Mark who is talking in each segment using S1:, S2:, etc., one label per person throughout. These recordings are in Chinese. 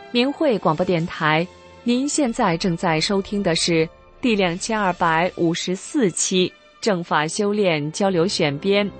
S1: 明慧广播电台，您现在正在收听的是第2254期正法修炼交流选编。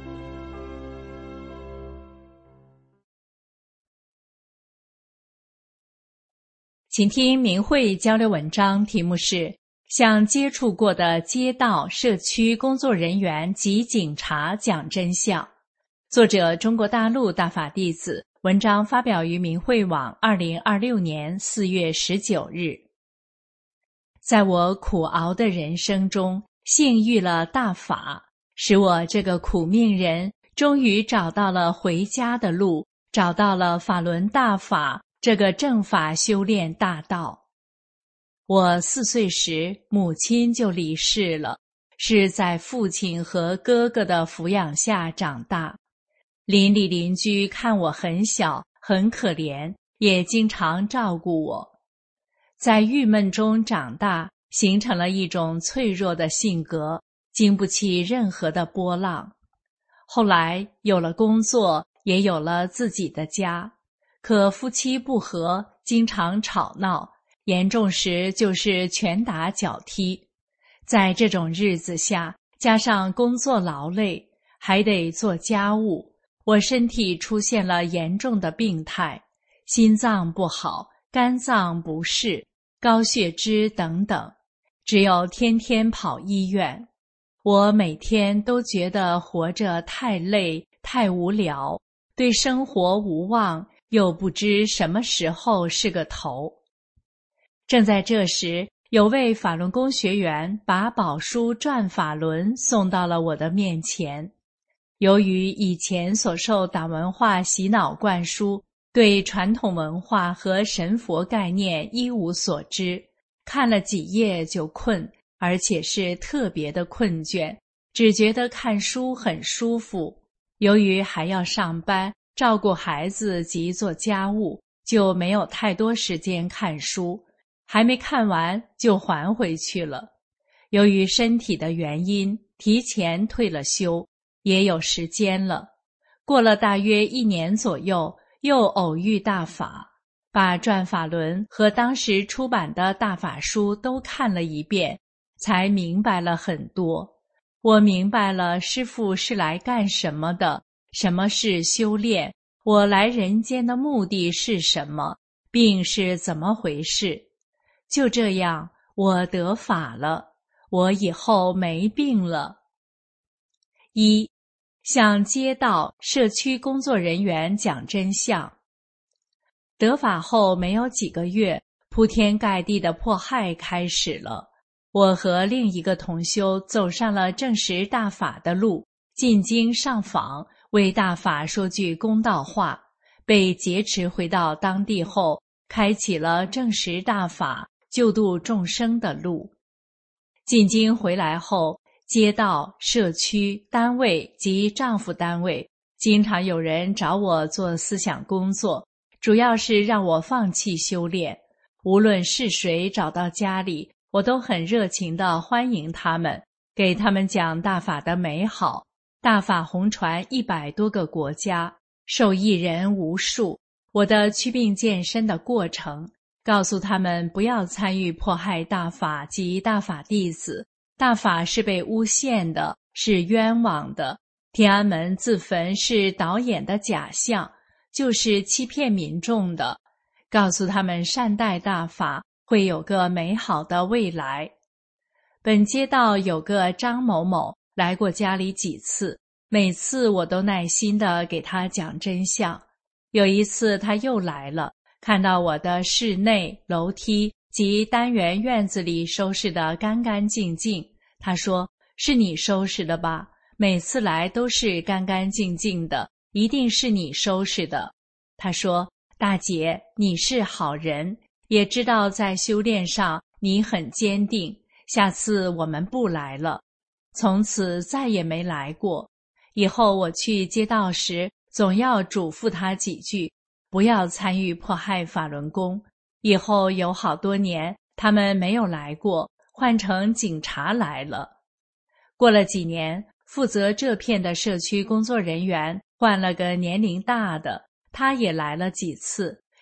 S2: 请听明慧交流文章，题目是向接触过的街道、社区工作人员及警察讲真相。作者中国大陆大法弟子，文章发表于明慧网2026年4月19日。在我苦熬的人生中，幸遇了大法，使我这个苦命人终于找到了回家的路，找到了法轮大法这个正法修炼大道。我4岁时，母亲就离世了，是在父亲和哥哥的抚养下长大。邻里邻居看我很小，很可怜，也经常照顾我。在郁闷中长大，形成了一种脆弱的性格，经不起任何的波浪。后来有了工作，也有了自己的家，可夫妻不和，经常吵闹，严重时就是拳打脚踢。在这种日子下，加上工作劳累，还得做家务，我身体出现了严重的病态，心脏不好，肝脏不适，高血脂等等，只有天天跑医院。我每天都觉得活着太累，太无聊，对生活无望，又不知什么时候是个头。正在这时，有位法轮功学员把宝书转法轮送到了我的面前。由于以前所受党文化洗脑灌输，对传统文化和神佛概念一无所知，看了几页就困，而且是特别的困倦，只觉得看书很舒服。由于还要上班，照顾孩子及做家务，就没有太多时间看书，还没看完就还回去了。由于身体的原因，提前退了休，也有时间了。过了大约1年左右，又偶遇大法，把转法轮和当时出版的大法书都看了一遍，才明白了很多。我明白了师父是来干什么的，什么是修炼，我来人间的目的是什么，病是怎么回事。就这样，我得法了，我以后没病了。1. 向街道、社区工作人员讲真相。得法后没有几个月，铺天盖地的迫害开始了。我和另一个同修走上了证实大法的路，进京上访，为大法说句公道话，被劫持回到当地后，开启了证实大法、救度众生的路。进京回来后，街道、社区、单位及丈夫单位经常有人找我做思想工作，主要是让我放弃修炼。无论是谁找到家里，我都很热情地欢迎他们，给他们讲大法的美好。大法红传100多个国家，受益人无数。我的祛病健身的过程，告诉他们不要参与迫害大法及大法弟子，大法是被诬陷的，是冤枉的。天安门自焚是导演的假象，就是欺骗民众的。告诉他们善待大法，会有个美好的未来。本街道有个张某某来过家里几次，每次我都耐心地给他讲真相。有一次他又来了，看到我的室内、楼梯及单元院子里收拾得干干净净，他说：“是你收拾的吧？每次来都是干干净净的，一定是你收拾的。”他说：“大姐，你是好人，也知道在修炼上你很坚定，下次我们不来了。”从此再也没来过。以后我去街道时，总要嘱咐他几句，不要参与迫害法轮功。以后有好多年，他们没有来过，换成警察来了。过了几年，负责这片的社区工作人员换了个年龄大的，他也来了几次，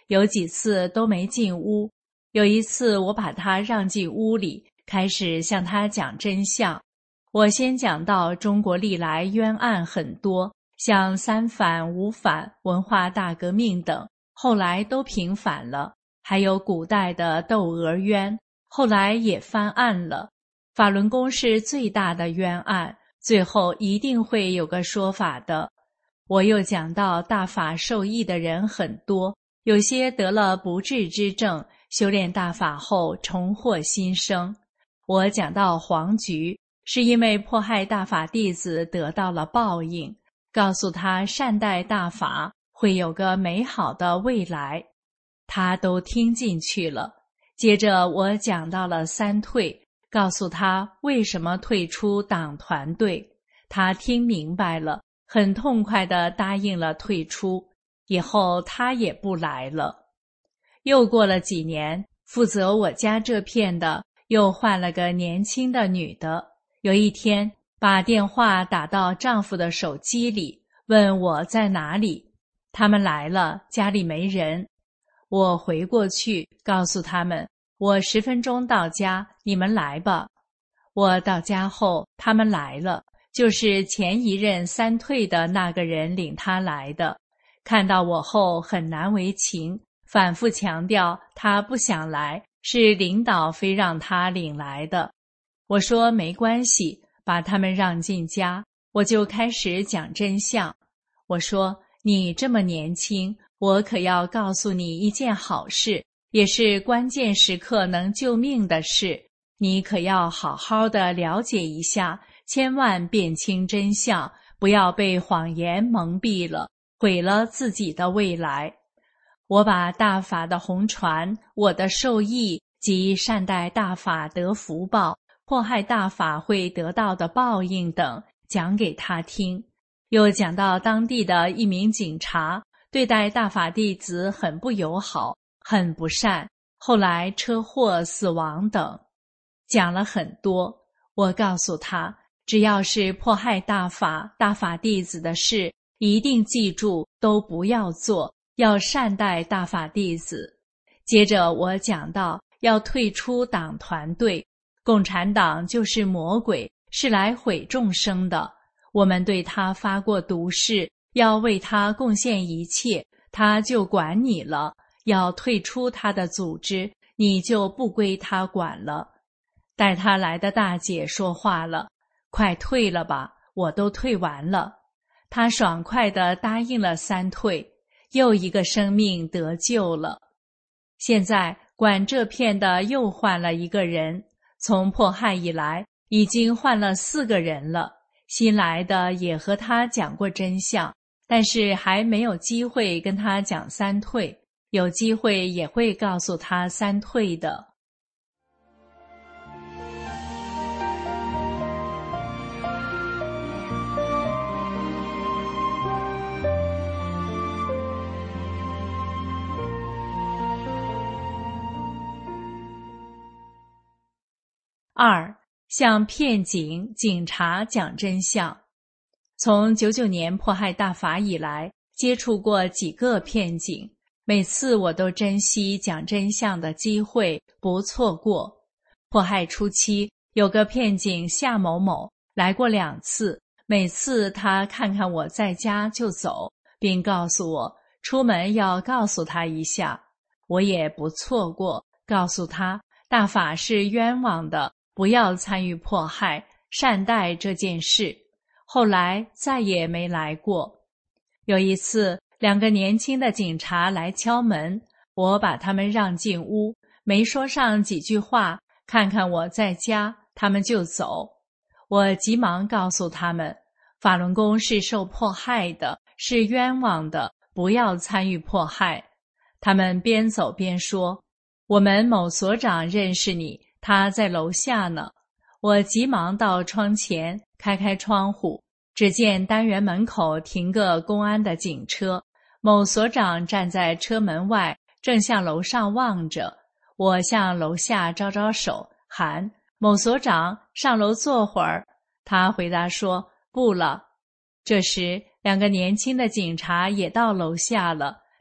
S2: 有几次都没进屋。有一次我把他让进屋里，开始向他讲真相。我先讲到中国历来冤案很多，像三反、五反、文化大革命等，后来都平反了，还有古代的窦娥冤，后来也翻案了。法轮功是最大的冤案，最后一定会有个说法的。我又讲到大法受益的人很多，有些得了不治之症，修炼大法后重获新生。我讲到黄菊，是因为迫害大法弟子得到了报应，告诉他善待大法会有个美好的未来，他都听进去了。接着我讲到了三退，告诉他为什么退出党团队，他听明白了，很痛快地答应了退出，以后他也不来了。又过了几年，负责我家这片的又换了个年轻的女的，有一天把电话打到丈夫的手机里，问我在哪里。他们来了，家里没人。我回过去告诉他们，我10分钟到家，你们来吧。我到家后，他们来了，就是前一任三退的那个人领他来的。看到我后很难为情，反复强调他不想来，是领导非让他领来的。我说没关系，把他们让进家，我就开始讲真相。我说你这么年轻，我可要告诉你一件好事，也是关键时刻能救命的事，你可要好好的了解一下，千万辨清真相，不要被谎言蒙蔽了，毁了自己的未来。我把大法的红传，我的受益及善待大法得福报，迫害大法会得到的报应等讲给他听，又讲到当地的一名警察对待大法弟子很不友好，很不善，后来车祸死亡等，讲了很多。我告诉他，只要是迫害大法弟子的事，一定记住都不要做，要善待大法弟子。接着我讲到要退出党团队，共产党就是魔鬼，是来毁众生的。我们对他发过毒誓，要为他贡献一切，他就管你了，要退出他的组织，你就不归他管了。带他来的大姐说话了，快退了吧，我都退完了。他爽快地答应了三退，又一个生命得救了。现在管这片的又换了一个人，从迫害以来已经换了4个人了，新来的也和他讲过真相，但是还没有机会跟他讲三退，有机会也会告诉他三退的。2. 向骗警、警察讲真相。从99年迫害大法以来，接触过几个骗警，每次我都珍惜讲真相的机会，不错过。迫害初期，有个骗警夏某某来过2次，每次他看看我在家就走，并告诉我出门要告诉他一下。我也不错过，告诉他大法是冤枉的，不要参与迫害，善待这件事。后来再也没来过。有一次2个年轻的警察来敲门，我把他们让进屋，没说上几句话，看看我在家，他们就走。我急忙告诉他们，法轮功是受迫害的，是冤枉的，不要参与迫害。他们边走边说，我们某所长认识你，他在楼下呢。我急忙到窗前开窗户，只见单元门口停个公安的警车，某所长站在车门外，正向楼上望着。我向楼下招招手，喊某所长上楼坐会儿。他回答说不了。这时2个年轻的警察也到楼下了，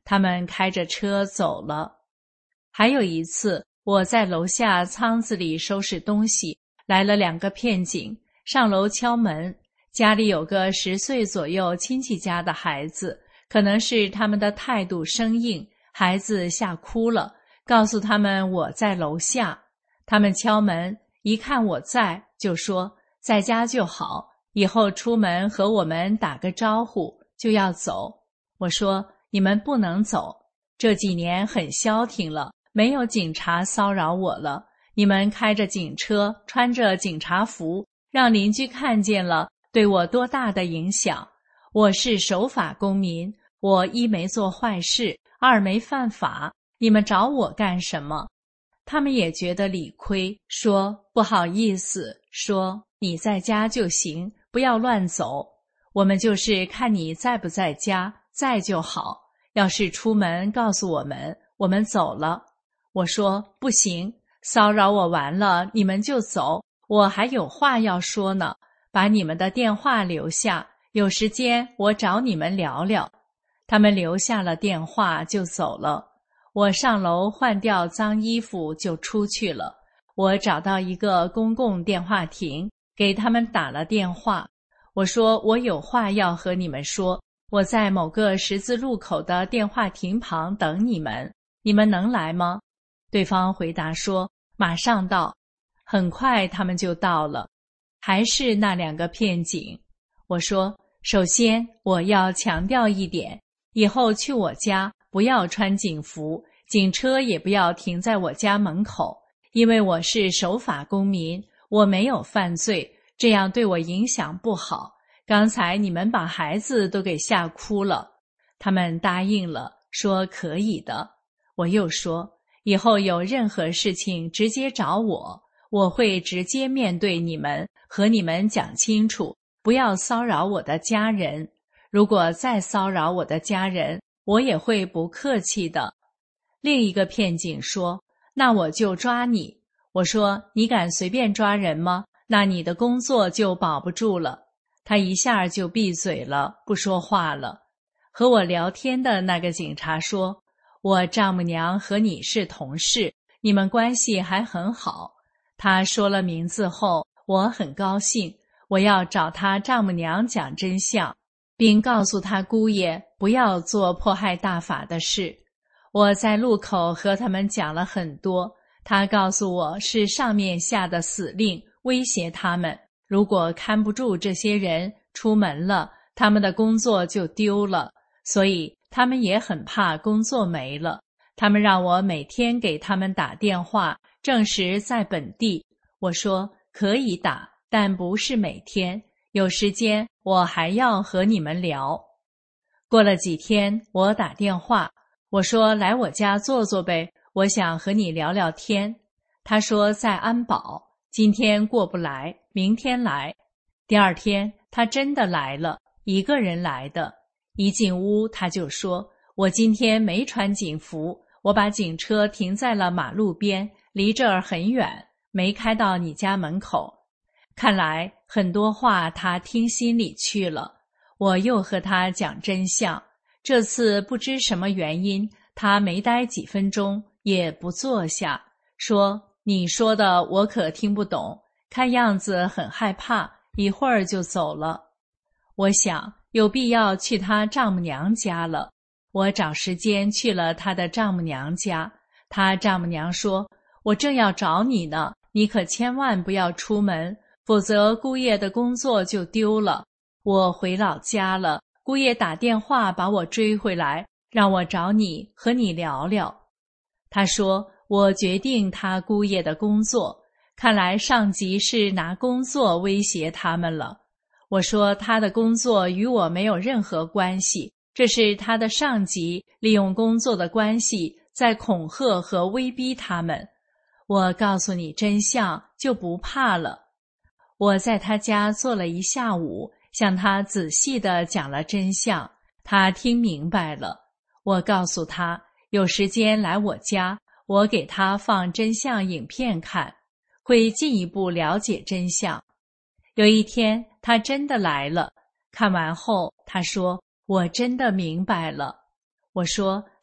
S2: 他们开着车走了。还有一次，我在楼下仓子里收拾东西，来了2个骗警，上楼敲门，家里有个10岁左右亲戚家的孩子，可能是他们的态度生硬，孩子吓哭了，告诉他们我在楼下。他们敲门，一看我在，就说在家就好，以后出门和我们打个招呼，就要走。我说你们不能走，这几年很消停了，没有警察骚扰我了，你们开着警车，穿着警察服，让邻居看见了，对我多大的影响。我是守法公民，我1没做坏事，2没犯法，你们找我干什么？他们也觉得理亏，说不好意思，说你在家就行，不要乱走。我们就是看你在不在家，在就好，要是出门告诉我们走了。我说不行，骚扰我完了你们就走，我还有话要说呢，把你们的电话留下，有时间我找你们聊聊。他们留下了电话就走了。我上楼换掉脏衣服就出去了。我找到一个公共电话亭，给他们打了电话。我说我有话要和你们说，我在某个十字路口的电话亭旁等你们，你们能来吗？对方回答说马上到。很快他们就到了，还是那2个骗警。我说首先我要强调一点，以后去我家不要穿警服，警车也不要停在我家门口，因为我是守法公民，我没有犯罪，这样对我影响不好。刚才你们把孩子都给吓哭了。他们答应了，说可以的。我又说以后有任何事情直接找我，我会直接面对你们，和你们讲清楚，不要骚扰我的家人。如果再骚扰我的家人，我也会不客气的。另一个骗警说那我就抓你。我说你敢随便抓人吗？那你的工作就保不住了。他一下就闭嘴了，不说话了。和我聊天的那个警察说我丈母娘和你是同事，你们关系还很好。他说了名字后，我很高兴，我要找他丈母娘讲真相，并告诉他姑爷不要做迫害大法的事。我在路口和他们讲了很多，他告诉我是上面下的死令，威胁他们，如果看不住这些人出门了，他们的工作就丢了，所以他们也很怕工作没了。他们让我每天给他们打电话，证实在本地。我说可以打，但不是每天，有时间我还要和你们聊。过了几天，我打电话，我说来我家坐坐呗，我想和你聊聊天。他说在安保，今天过不来，明天来。第2天他真的来了，一个人来的。一进屋他就说我今天没穿警服，我把警车停在了马路边，离这儿很远，没开到你家门口。看来很多话他听心里去了。我又和他讲真相，这次不知什么原因，他没待几分钟，也不坐下，说你说的我可听不懂，看样子很害怕，一会儿就走了。我想有必要去他丈母娘家了，我找时间去了他的丈母娘家。他丈母娘说我正要找你呢，你可千万不要出门，否则姑爷的工作就丢了。我回老家了，姑爷打电话把我追回来，让我找你和你聊聊。他说我决定他姑爷的工作，看来上级是拿工作威胁他们了。我说他的工作与我没有任何关系，这是他的上级利用工作的关系在恐吓和威逼他们。我告诉你真相就不怕了。我在他家坐了一下午，向他仔细地讲了真相，他听明白了。我告诉他有时间来我家，我给他放真相影片看，会进一步了解真相。有一天他真的来了，看完后他说我真的明白了。我说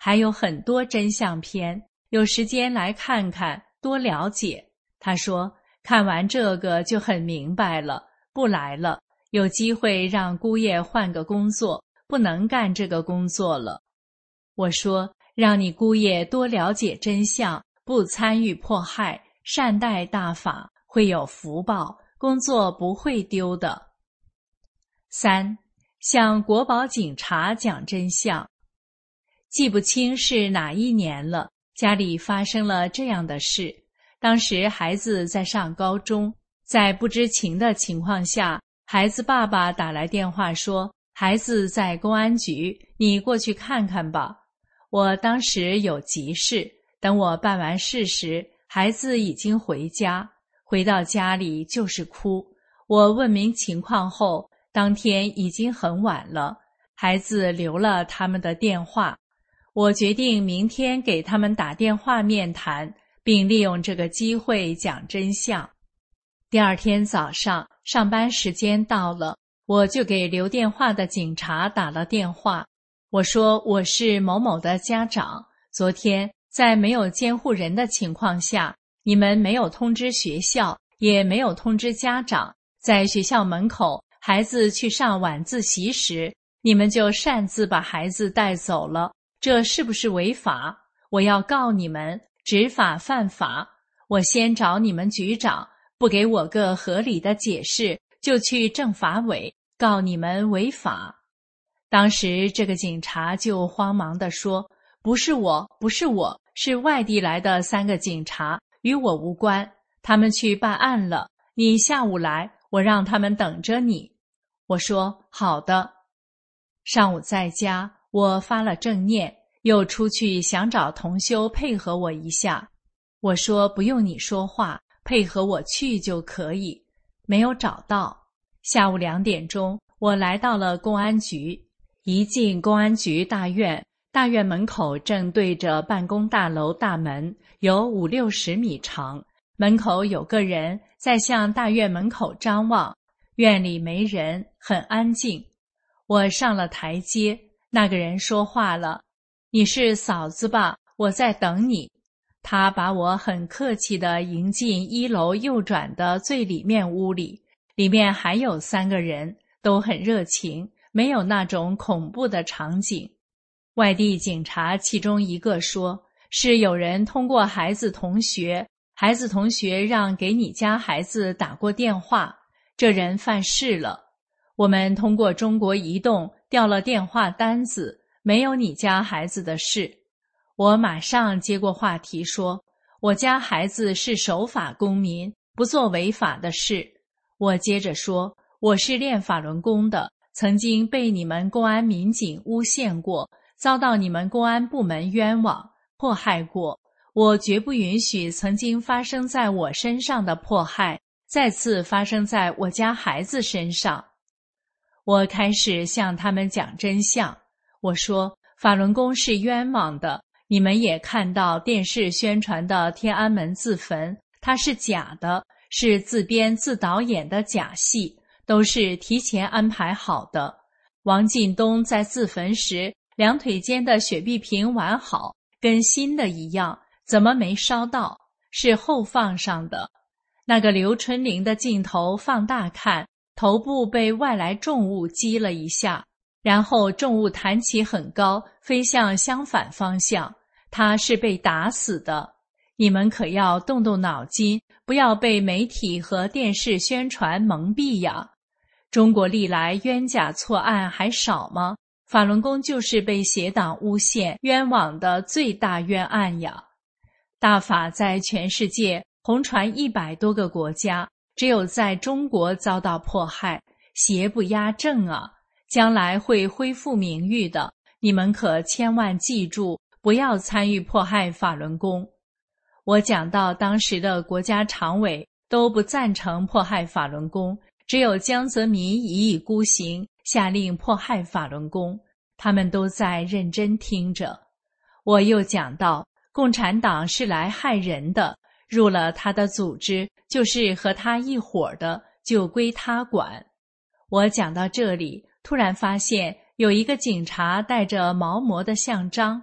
S2: 还有很多真相篇，有时间来看看，多了解。他说，看完这个就很明白了，不来了，有机会让姑爷换个工作，不能干这个工作了。我说，让你姑爷多了解真相，不参与迫害，善待大法，会有福报，工作不会丢的。3. 向国保警察讲真相。记不清是哪一年了，家里发生了这样的事。当时孩子在上高中，在不知情的情况下，孩子爸爸打来电话说，孩子在公安局，你过去看看吧。我当时有急事，等我办完事时，孩子已经回家，回到家里就是哭。我问明情况后，当天已经很晚了，孩子留了他们的电话。我决定明天给他们打电话面谈，并利用这个机会讲真相。第二天早上，上班时间到了，我就给留电话的警察打了电话。我说，我是某某的家长，昨天在没有监护人的情况下，你们没有通知学校，也没有通知家长，在学校门口孩子去上晚自习时，你们就擅自把孩子带走了，这是不是违法？我要告你们，执法犯法。我先找你们局长，不给我个合理的解释，就去政法委告你们违法。当时这个警察就慌忙地说，不是我，是外地来的3个警察，与我无关，他们去办案了，你下午来，我让他们等着你。我说，好的。上午在家，我发了正念，又出去想找同修配合我一下。我说，不用你说话，配合我去就可以。没有找到。下午2点钟，我来到了公安局。一进公安局大院，大院门口正对着办公大楼大门，有50-60米长，门口有个人在向大院门口张望，院里没人，很安静。我上了台阶，那个人说话了，你是嫂子吧？我在等你。他把我很客气地迎进1楼右转的最里面屋里，里面还有3个人，都很热情，没有那种恐怖的场景。外地警察其中一个说，是有人通过孩子同学让给你家孩子打过电话，这人犯事了。我们通过中国移动调了电话单子，没有你家孩子的事。我马上接过话题说，我家孩子是守法公民，不做违法的事。我接着说，我是练法轮功的，曾经被你们公安民警诬陷过，遭到你们公安部门冤枉，迫害过。我绝不允许曾经发生在我身上的迫害再次发生在我家孩子身上。我开始向他们讲真相。我说，法轮功是冤枉的，你们也看到电视宣传的天安门自焚，它是假的，是自编自导演的假戏，都是提前安排好的。王进东在自焚时，2腿间的血碧瓶完好，跟新的一样，怎么没烧到？是后放上的。那个刘春玲的镜头放大看，头部被外来重物击了一下，然后重物弹起很高，飞向相反方向，他是被打死的。你们可要动动脑筋，不要被媒体和电视宣传蒙蔽呀。中国历来冤假错案还少吗？法轮功就是被邪党诬陷冤枉的最大冤案呀。大法在全世界红传100多个国家，只有在中国遭到迫害，邪不压正啊，将来会恢复名誉的，你们可千万记住，不要参与迫害法轮功。我讲到当时的国家常委都不赞成迫害法轮功，只有江泽民一意孤行，下令迫害法轮功，他们都在认真听着。我又讲到，共产党是来害人的，入了他的组织，就是和他一伙的，就归他管。我讲到这里，突然发现有一个警察带着毛膜的项章。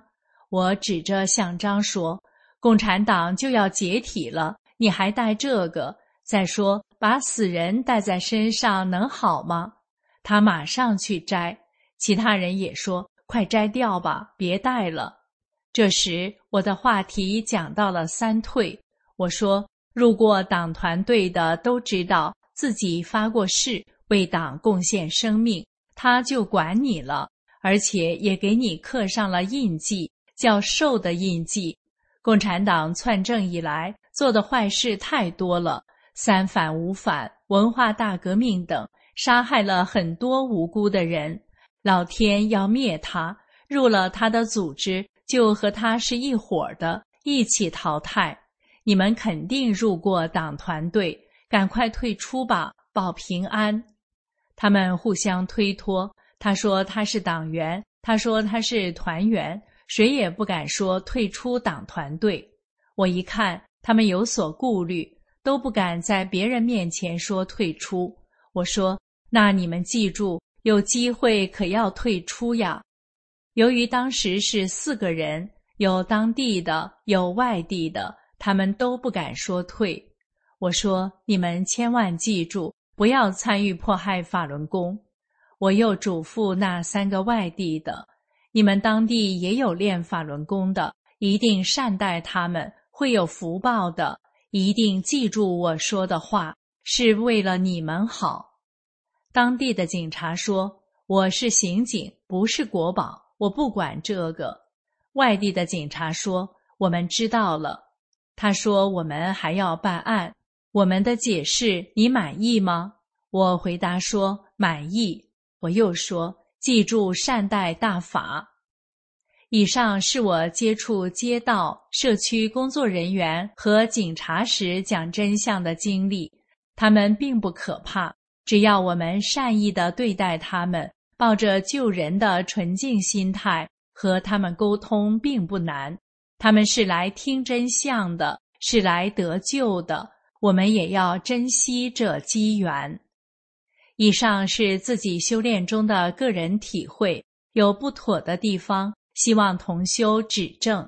S2: 我指着项章说，共产党就要解体了，你还带这个？再说，把死人带在身上能好吗？他马上去摘，其他人也说，快摘掉吧，别带了。这时，我的话题讲到了三退。我说，入过党团队的都知道自己发过誓，为党贡献生命，他就管你了，而且也给你刻上了印记，叫寿的印记。共产党篡政以来做的坏事太多了，三反五反、文化大革命等，杀害了很多无辜的人。老天要灭他，入了他的组织就和他是一伙的，一起淘汰。你们肯定入过党团队，赶快退出吧，保平安。他们互相推脱，他说他是党员，他说他是团员，谁也不敢说退出党团队。我一看他们有所顾虑，都不敢在别人面前说退出。我说，那你们记住，有机会可要退出呀。由于当时是4个人，有当地的，有外地的，他们都不敢说退。我说，你们千万记住，不要参与迫害法轮功。我又嘱咐那3个外地的，你们当地也有练法轮功的，一定善待他们，会有福报的，一定记住我说的话，是为了你们好。当地的警察说，我是刑警，不是国保，我不管这个。外地的警察说，我们知道了。他说，我们还要办案，我们的解释你满意吗？我回答说，满意。我又说，记住善待大法。以上是我接触街道、社区工作人员和警察时讲真相的经历，他们并不可怕，只要我们善意地对待他们，抱着救人的纯净心态，和他们沟通并不难。他们是来听真相的，是来得救的，我们也要珍惜这机缘。以上是自己修炼中的个人体会，有不妥的地方，希望同修指正。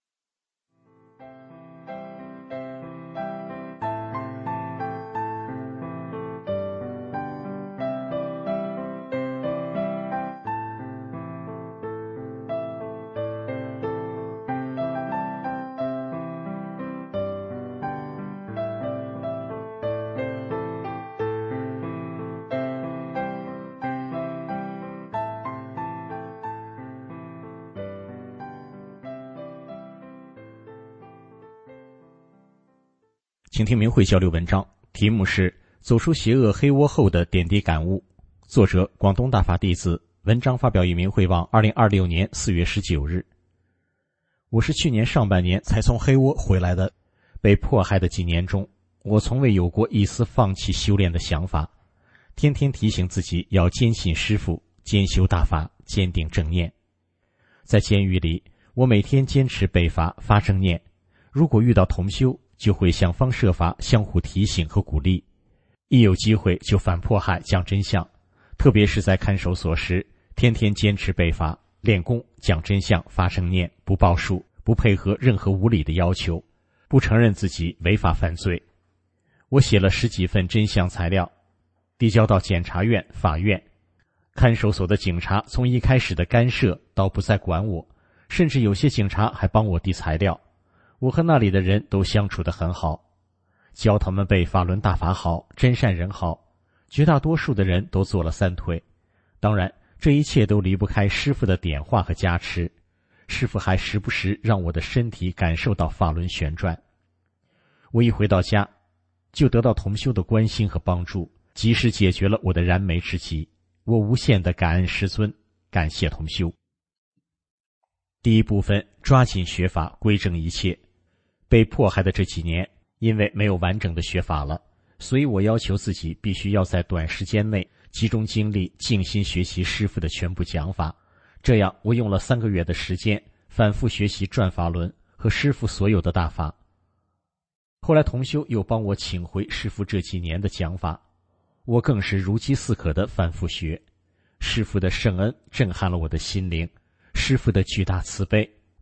S3: 请听明慧交流文章，题目是走出邪恶黑窝后的点滴感悟，作者广东大法弟子，文章发表于明慧网2026年4月19日。我是去年上半年才从黑窝回来的，被迫害的几年中，我从未有过一丝放弃修炼的想法，天天提醒自己要坚信师父，坚修大法，坚定正念。在监狱里，我每天坚持背法发正念，如果遇到同修，就会想方设法相互提醒和鼓励，一有机会就反迫害讲真相，特别是在看守所时，天天坚持背法练功讲真相发正念，不报数，不配合任何无理的要求，不承认自己违法犯罪。我写了10几份真相材料，递交到检察院、法院。看守所的警察从一开始的干涉到不再管我，甚至有些警察还帮我递材料。我和那里的人都相处得很好，教他们背法轮大法好，真善人好，绝大多数的人都做了3退。当然，这一切都离不开师父的点化和加持，师父还时不时让我的身体感受到法轮旋转。我一回到家，就得到同修的关心和帮助，及时解决了我的燃眉之急。我无限的感恩师尊，感谢同修。第一部分，抓紧学法，归正一切。被迫害的这几年，因为没有完整的学法了，所以我要求自己必须要在短时间内集中精力静心学习师父的全部讲法。这样我用了3个月的时间反复学习转法轮和师父所有的大法。后来同修又帮我请回师父这几年的讲法，我更是如饥似渴地反复学。师父的圣恩震撼了我的心灵，师父的巨大慈悲，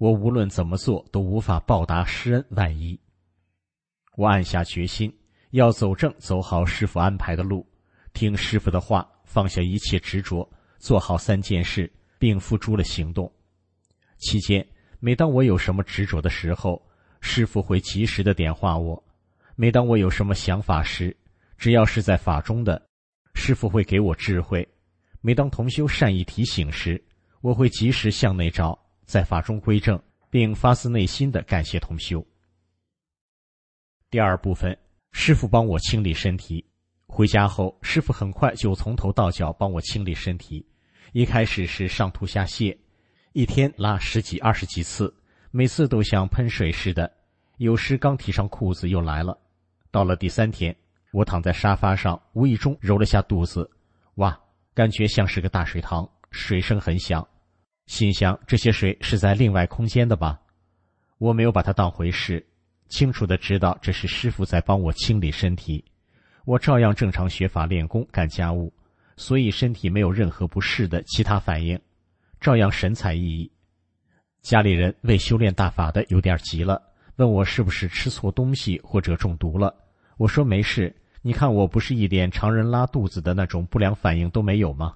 S3: 我无论怎么做都无法报答师恩万一。我暗下决心，要走正走好师父安排的路，听师父的话，放下一切执着，做好3件事，并付诸了行动。期间，每当我有什么执着的时候，师父会及时的点化我；每当我有什么想法时，只要是在法中的，师父会给我智慧；每当同修善意提醒时，我会及时向内找，在法中归正，并发自内心的感谢同修。第2部分，师父帮我清理身体。回家后，师父很快就从头到脚帮我清理身体。一开始是上吐下泻，一天拉10几20几次，每次都像喷水似的，有时刚提上裤子又来了。到了第3天，我躺在沙发上，无意中揉了下肚子，哇，感觉像是个大水塘，水声很响，心想这些水是在另外空间的吧？我没有把它当回事，清楚地知道这是师父在帮我清理身体。我照样正常学法练功干家务，所以身体没有任何不适的其他反应，照样神采奕奕。家里人为修炼大法的有点急了，问我是不是吃错东西或者中毒了。我说没事，你看我不是一点常人拉肚子的那种不良反应都没有吗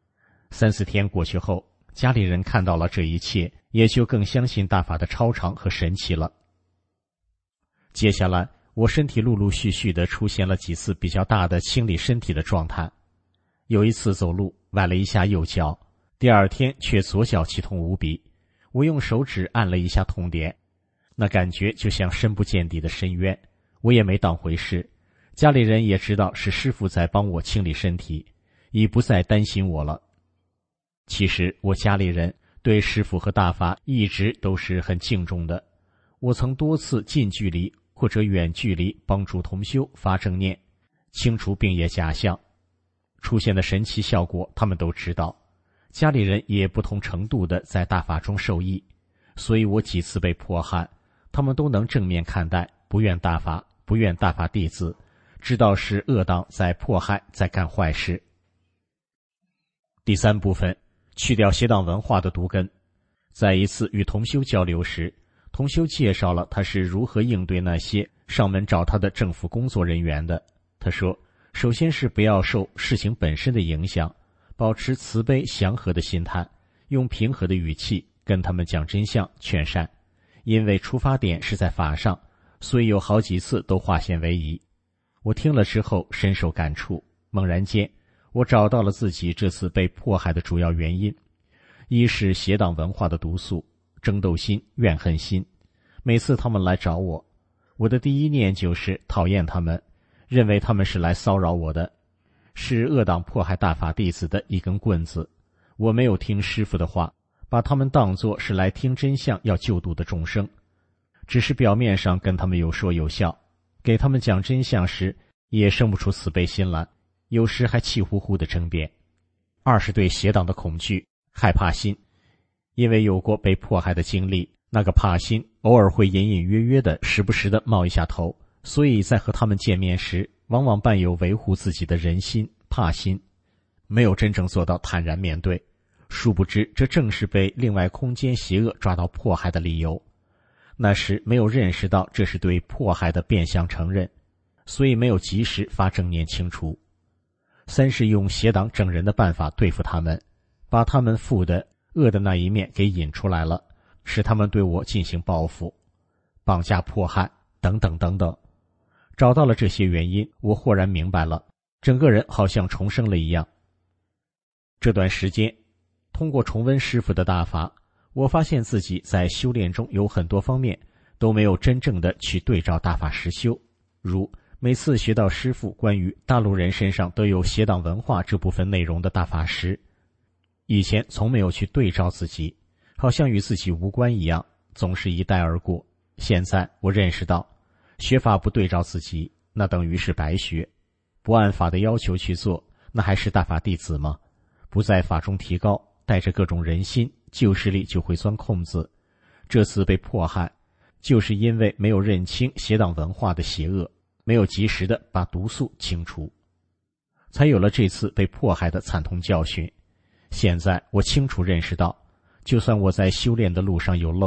S3: ？3、4天过去后，家里人看到了这一切，也就更相信大法的超常和神奇了。接下来，我身体陆陆续续地出现了几次比较大的清理身体的状态。有一次走路崴了一下右脚，第2天却左脚气痛无比。我用手指按了一下痛点，那感觉就像深不见底的深渊，我也没当回事。家里人也知道是师父在帮我清理身体，已不再担心我了。其实我家里人对师父和大法一直都是很敬重的，我曾多次近距离或者远距离帮助同修发正念，清除病业假象，出现的神奇效果他们都知道。家里人也不同程度的在大法中受益，所以我几次被迫害，他们都能正面看待，不怨大法，不怨大法弟子，知道是恶党在迫害，在干坏事。第3部分，去掉邪党文化的毒根。在一次与同修交流时，同修介绍了他是如何应对那些上门找他的政府工作人员的。他说，首先是不要受事情本身的影响，保持慈悲祥和的心态，用平和的语气跟他们讲真相劝善。因为出发点是在法上，所以有好几次都化险为夷。我听了之后深受感触，猛然间我找到了自己这次被迫害的主要原因。一是邪党文化的毒素，争斗心、怨恨心。每次他们来找我，我的第一念就是讨厌他们，认为他们是来骚扰我的，是恶党迫害大法弟子的一根棍子。我没有听师父的话，把他们当作是来听真相要救度的众生，只是表面上跟他们有说有笑，给他们讲真相时也生不出慈悲心来，有时还气呼呼的争辩。二是对邪党的恐惧、害怕心，因为有过被迫害的经历，那个怕心偶尔会隐隐约约的时不时的冒一下头，所以在和他们见面时，往往伴有维护自己的人心、怕心，没有真正做到坦然面对。殊不知这正是被另外空间邪恶抓到迫害的理由。那时没有认识到这是对迫害的变相承认，所以没有及时发正念清除。3是用邪党整人的办法对付他们，把他们负的恶的那一面给引出来了，使他们对我进行报复、绑架迫害等等等等。找到了这些原因，我豁然明白了，整个人好像重生了一样。这段时间通过重温师父的大法，我发现自己在修炼中有很多方面都没有真正的去对照大法实修，如每次学到师父关于大陆人身上都有邪党文化这部分内容的大法时，以前从没有去对照自己，好像与自己无关一样，总是一带而过。现在我认识到，学法不对照自己，那等于是白学，不按法的要求去做，那还是大法弟子吗？不在法中提高，带着各种人心，旧势力就会钻空子。这次被迫害，就是因为没有认清邪党文化的邪恶，没有及时的把毒素清除，才有了这次被迫害的惨痛教训。现在我清楚认识到，就算我在修炼的路上有漏，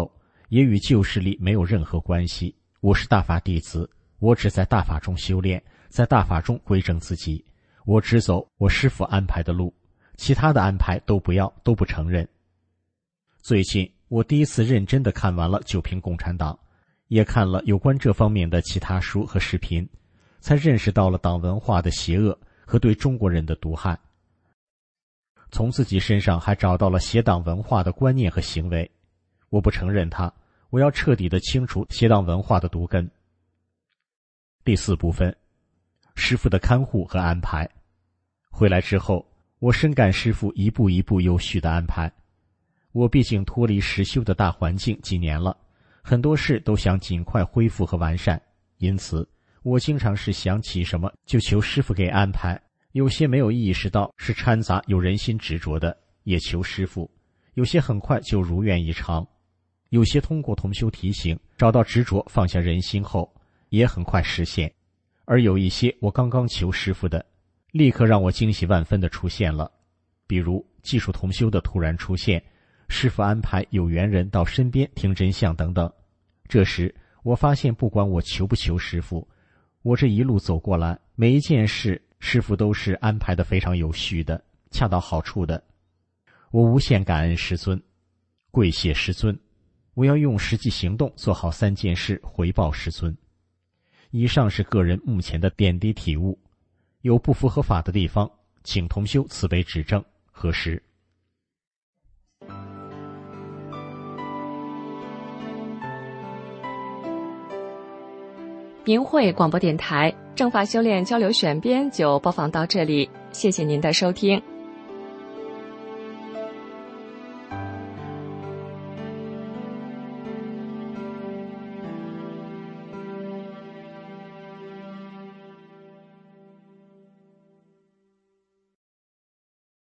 S3: 也与旧势力没有任何关系。我是大法弟子，我只在大法中修炼，在大法中规正自己，我只走我师父安排的路，其他的安排都不要，都不承认。最近我第一次认真地看完了《九评共产党》，也看了有关这方面的其他书和视频，才认识到了党文化的邪恶和对中国人的毒害。从自己身上还找到了邪党文化的观念和行为，我不承认它，我要彻底地清除邪党文化的毒根。第4部分，师父的看护和安排。回来之后，我深感师父一步一步有序的安排。我毕竟脱离实修的大环境几年了，很多事都想尽快恢复和完善，因此我经常是想起什么就求师父给安排，有些没有意识到是掺杂有人心执着的，也求师父，有些很快就如愿以偿，有些通过同修提醒找到执着放下人心后也很快实现，而有一些我刚刚求师父的立刻让我惊喜万分的出现了，比如技术同修的突然出现，师父安排有缘人到身边听真相等等。这时我发现不管我求不求师父，我这一路走过来，每一件事师父都是安排得非常有序的，恰到好处的。我无限感恩师尊，跪谢师尊，我要用实际行动做好3件事回报师尊。以上是个人目前的点滴体悟，有不符合法的地方，请同修慈悲指正，核实。
S1: 明慧广播电台正法修炼交流选编就播放到这里，谢谢您的收听。